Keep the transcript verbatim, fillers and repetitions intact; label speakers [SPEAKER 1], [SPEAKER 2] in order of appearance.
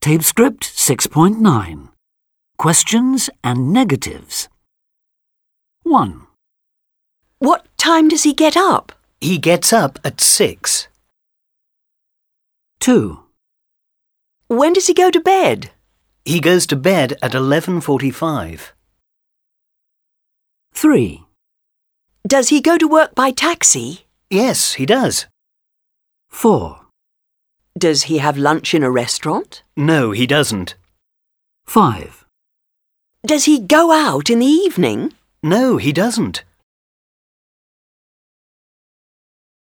[SPEAKER 1] Tape script six point nine. Questions and negatives. one.
[SPEAKER 2] What time does he get up?
[SPEAKER 3] He gets up at six.
[SPEAKER 1] two.
[SPEAKER 2] When does he go to bed?
[SPEAKER 3] He goes to bed at eleven forty-five.
[SPEAKER 1] three.
[SPEAKER 2] Does he go to work by taxi?
[SPEAKER 3] Yes, he does.
[SPEAKER 1] four.
[SPEAKER 2] Does he have lunch in a restaurant?
[SPEAKER 3] No, he doesn't.
[SPEAKER 1] five.
[SPEAKER 2] Does he go out in the evening?
[SPEAKER 3] No, he doesn't.